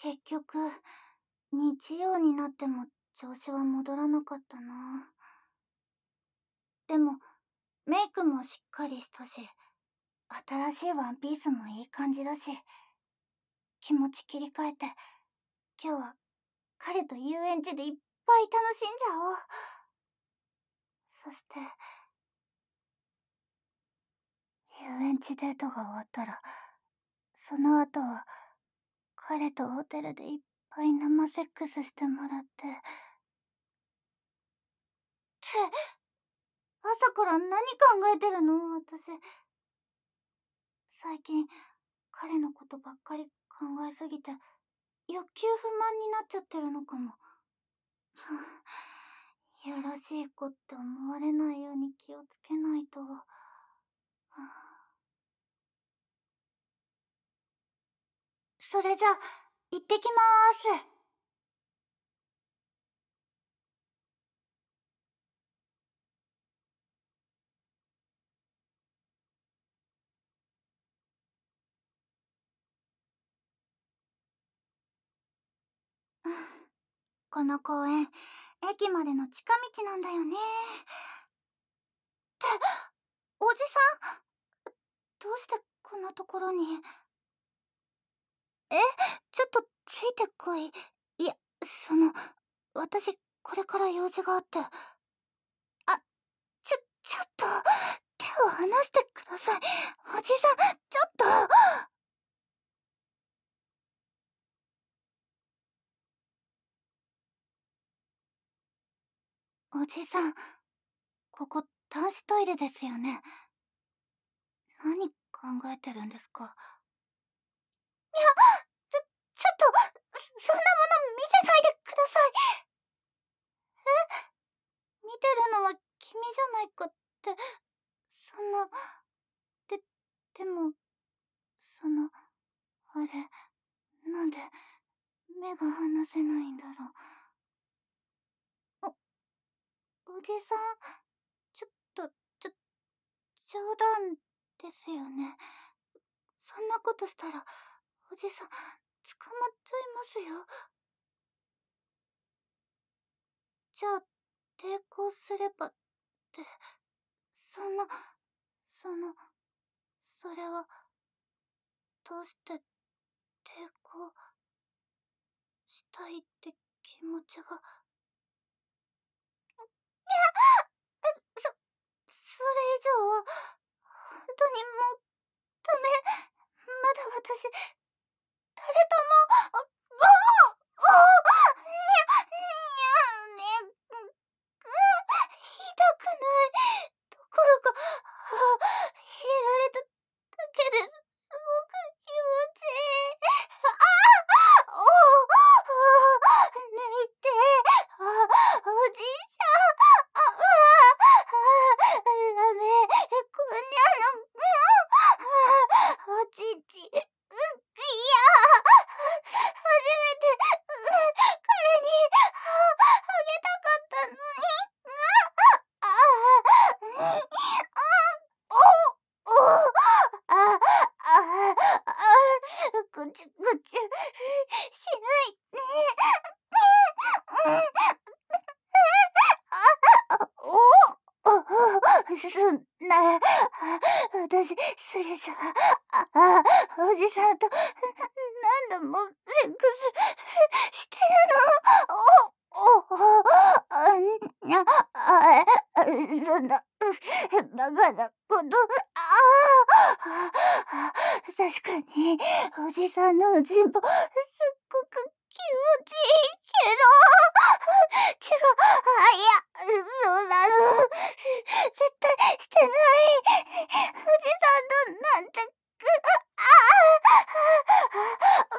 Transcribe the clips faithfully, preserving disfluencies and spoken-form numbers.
結局、日曜になっても調子は戻らなかったな。でも、メイクもしっかりしたし、新しいワンピースもいい感じだし、気持ち切り替えて、今日は彼と遊園地でいっぱい楽しんじゃおう。そして、遊園地デートが終わったら、その後は、彼とホテルでいっぱい生セックスしてもらって。って、朝から何考えてるの私。最近、彼のことばっかり考えすぎて、欲求不満になっちゃってるのかも。いやらしい子って思われないように気をつけないと。それじゃ、行ってきまーす。この公園、駅までの近道なんだよね。って、おじさん、どうしてこんなところに。え、ちょっとついてこい。いや、その、私、これから用事があって。あ、ちょ、ちょっと、手を離してください。おじさん、ちょっと。おじさん、ここ男子トイレですよね。何考えてるんですか？いや、ちょ、ちょっと、そんなもの見せないでください。え？見てるのは君じゃないかって、そんな、で、でも、その、あれ、なんで、目が離せないんだろう。お、おじさん、ちょっと、ちょ、冗談ですよね。そんなことしたら、おじさん、捕まっちゃいますよ。じゃあ、抵抗すればって、そんな、その、それは、どうして抵抗したいって気持ちが。いや、そ、それ以上は、本当にもう、ダメ。まだ私、誰とも、お、お、お、にゃ、にゃ、ね、く、痛くない。どころか、あ、入れられただけですごく気持ちいい。ああ、おお、あ、抜いて、あ、おじいちゃん、あ、あ、あ、ダメ、こんにゃの、あ、おちち、う、いや、初めて、彼に、あ、あげたかったのに、あ、あ、お、お、あ、あ、あ、ぐちゅぐちゅ、しないね。お、お、そんな、私、それじゃ、あ、あ、おじさんと、何度もセックスしてるの。お、お、あ、にゃ、あ、そんな、バカなこと、ああ、確かに、おじさんのおちんぽ、すっごく気持ちいいけど、違う、あ、いや、そうなの。絶対してない。おじさんとなんて、く、ああ、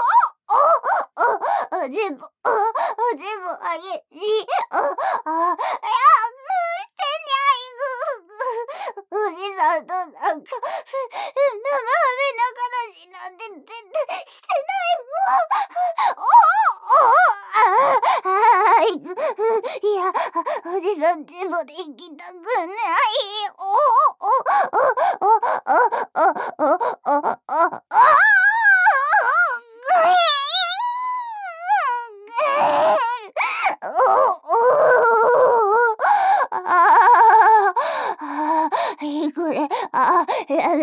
お、お、お、おじんぽ、お、おじんぽあげし、お、あ、いや、してにゃい、ぐ、ぐ、おじさんとなんか、生飴の話なんて絶対してないもん。お、お、あ、あ、いく、いや、おじさんちもで行きたくない。お、お、お、お、お、お、お、お、お、お、お、ぐいーん。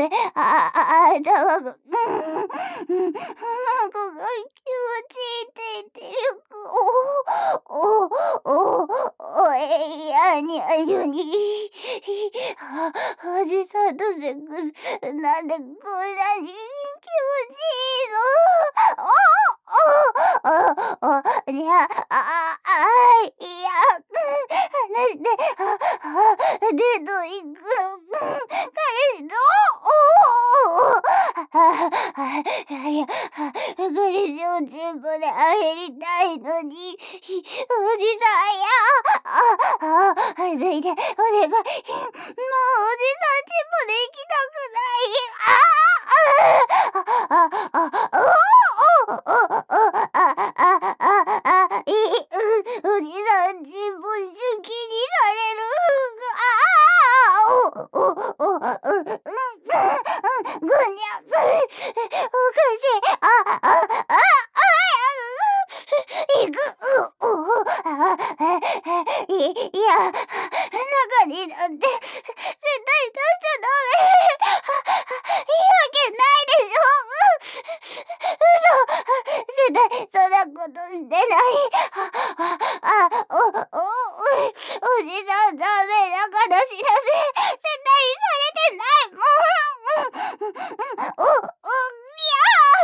で、ああ、頭が、うん、うん、なんかが気持ちいいって言ってる。おお、おお、おえやにゃゆに。あ、おじさんとセックス、なんでこんなに気持ちいいの。おお、おお、お、にゃ、ああ、あいや、話して、あ、あ、デート行くの、彼氏と、おお、あ、あ、いや、あ、彼氏を全部であげりたいのに、おじさんや、あ、あ、脱いで、お願い、もうおじさんチップで行きたくない、ああ、あ、あ、あ、あ、おお、おお、お、あ、あ、あ、あ、あ、いい、う、おじさんチップ好きにされる、ああ、お、お、お、うん、うん、うん、ぐにゃ、おかしい、あ、あ、あ、あ、いく、う、お、あ、い、いや、中になんて、絶対出しちゃダメ。いいわけないでしょ。嘘、絶対そんなことしてない。あ、あ、お、お、お、おじさんダメな話なんて、絶対されてない。うん、うん、うん、お、お、いや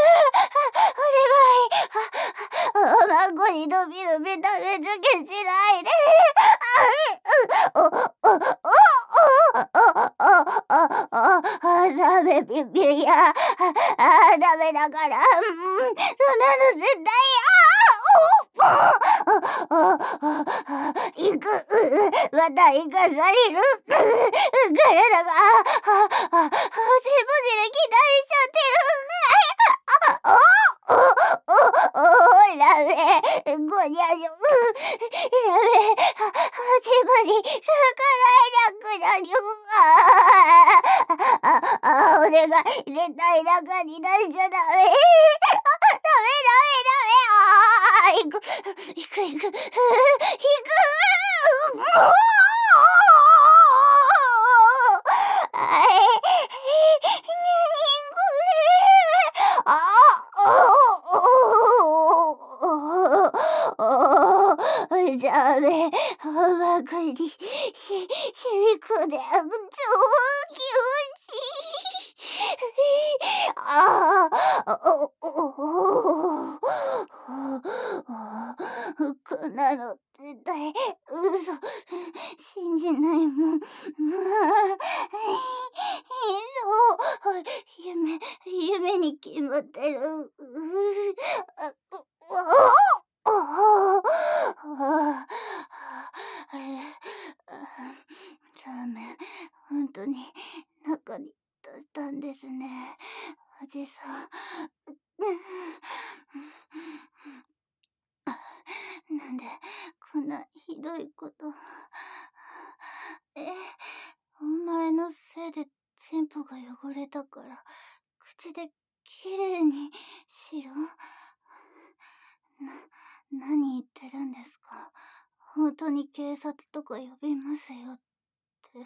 お願い。おまんこにのびのび食べつけしないで。あ、う、お、お、お、お、お、お、お、お、ダメピピや。あ、ダメだから。うん、そんなの絶対、あ、お、お、お、お、行く、また行かされる。体が、あ、あ、あ、ぼちぼちで期待しちゃってる。あ、お、お、お、お、ダメ、ごにゃにょ、ダメ、自分に逆らえなくなる。あ、あ、あ、お願い、絶対中に出しちゃダメ。ダメ、ダメ、ダメ、あ、行く、行く、行く、行く、おあ、え、なにこれ。あ、おお、じゃあね、ばかりし、しみこで、超気持ちいい。ああ、お、お、お、こんなの絶対嘘、信じないもん。そう、夢、夢に決まってる。あ、お、お、お、ダメ、本当に中に出したんですね、おじさん。なんでこんなひどいこと。え、お前のせいでチンポが汚れたから口できれいにしろ。な、何言ってるんですか。本当に警察とか呼びますよって。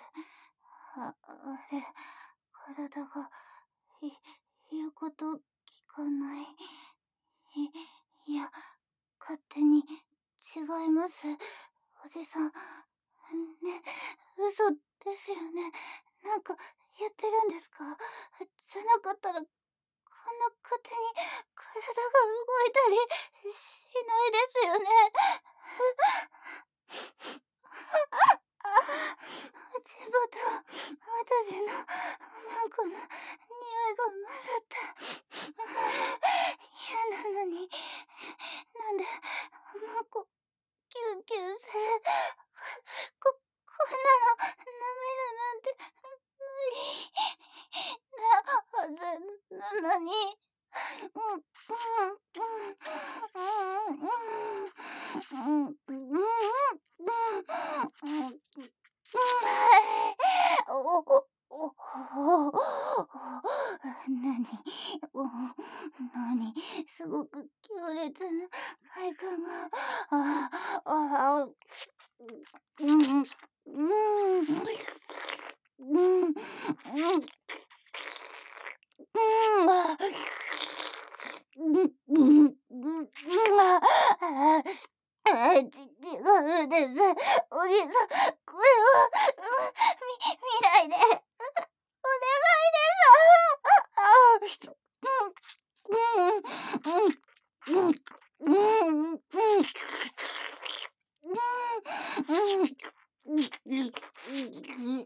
あ、あれ、体がい言うこと聞かない。い、いや、勝手に違います。おじさん。ね、嘘ですよね。なんか言ってるんですか。じゃなかったら、こんな勝手に体が動いたりしないですよね。あ、チンポと私のマンコの匂いが混ざった。嫌なのに、なんでマンコキュンキュンされ、こ、こんなの舐めるなんて無理なはずなのに。うん、うん、うん、うん、うん、うん、うん、うん、お、お、お、なに、お、なに、すごく強烈な快感が、あ、あ、うん、うん、うん、うん、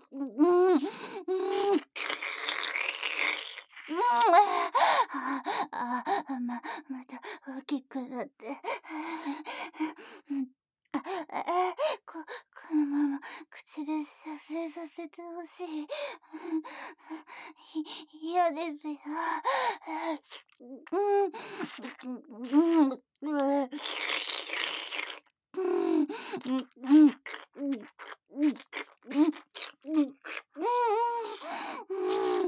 うん、うん、ああ、あ、ままた大きくなって。うん。あ、あ、ここのまま口で射精させてほしい。い嫌ですよ。うん。うん。うん。うん、うん、うん、うん、うん、うん、うん、うん、うん。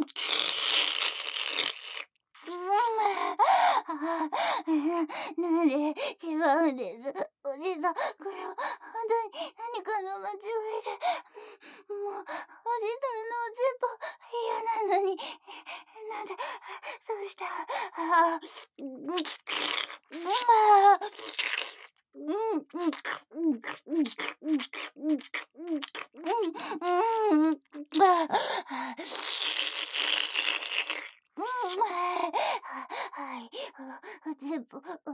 ああ、なんで違うんです。おじさん、これはほんとに何かの間違いで、もう、おじさんのおちんぽ嫌なのに、なんで、どうしたら、ああ、うん、うん、ああ、うん、うん、うん、うん、うん、うん、うん、うん、うん、ああ。うん、はい、はい、おおちんぽ、お